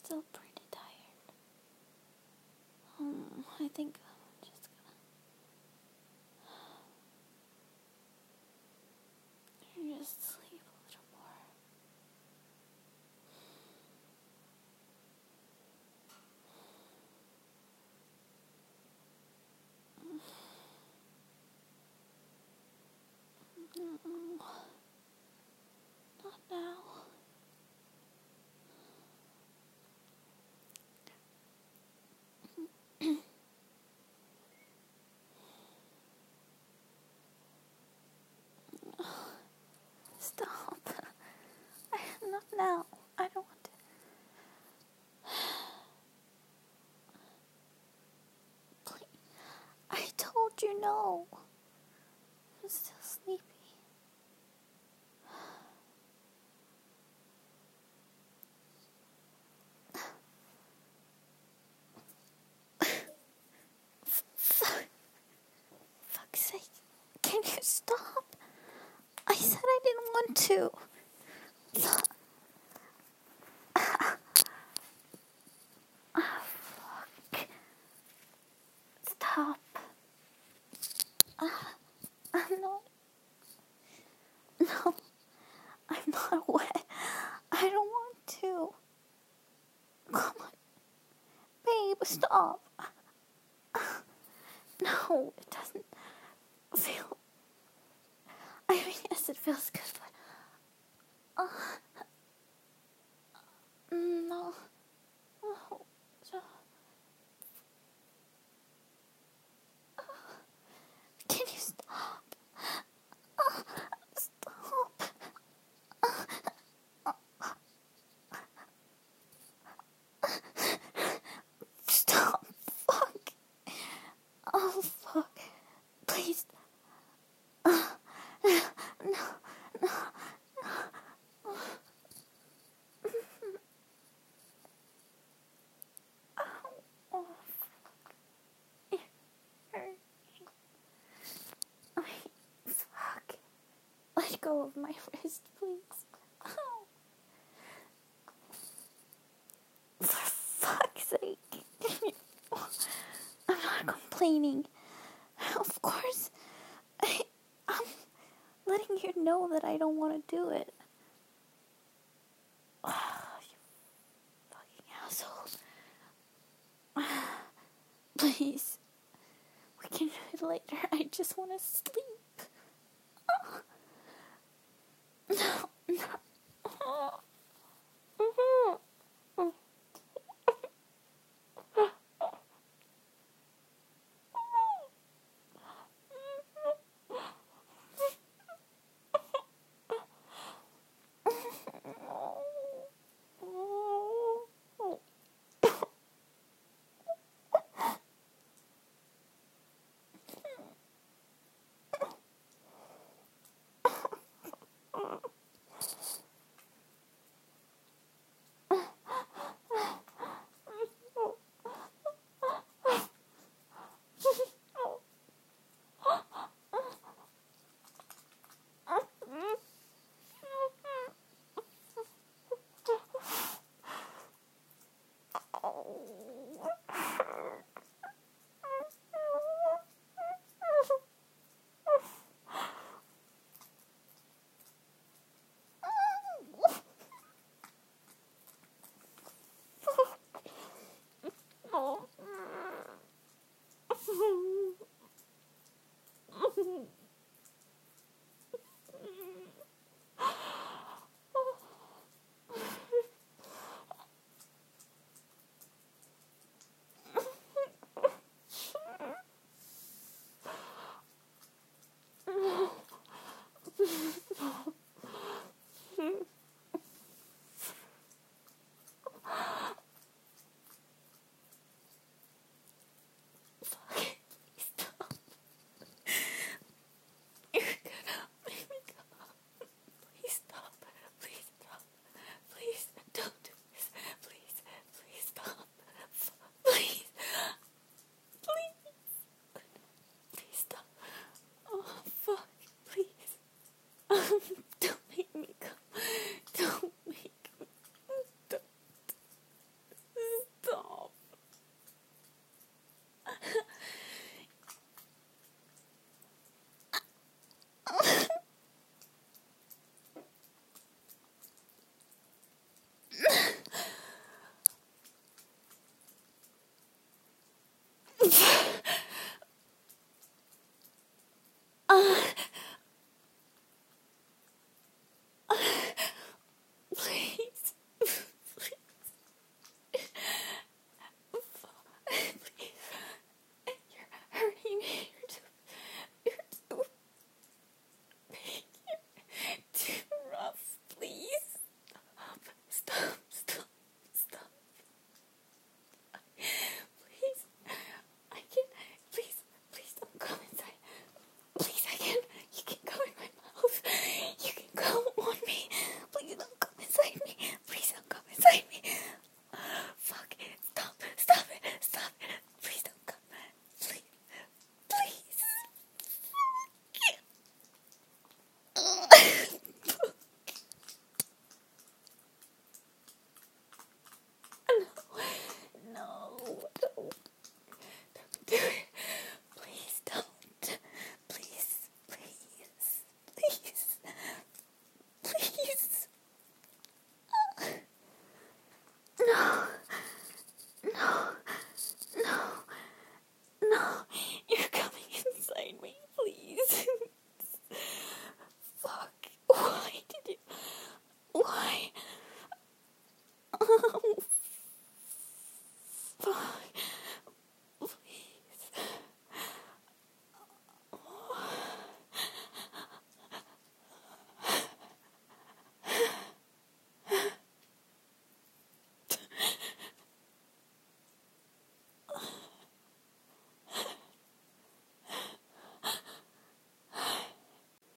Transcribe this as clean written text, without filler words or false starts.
still pretty tired. I think I'm just gonna just sleep a little more. Not now. Stop. Not now. I don't want to. Please. I told you no. I'm still sleepy. Fuck's sake. Can you stop? I said I didn't want to. Fuck. Stop. I'm not. No. I'm not wet. I don't want to. Come on. Babe, stop. No, it doesn't feel. I mean, yes, it feels good, but. No. No. Can you stop? Stop. Stop. Fuck. Oh, fuck. Please. No. Oh, fuck. Fuck. Let go of my wrist, please. For fuck's sake. I'm not complaining. Of course, I'm letting you know that I don't want to do it. Oh, you fucking asshole. Please. We can do it later. I just want to sleep. No. Oh.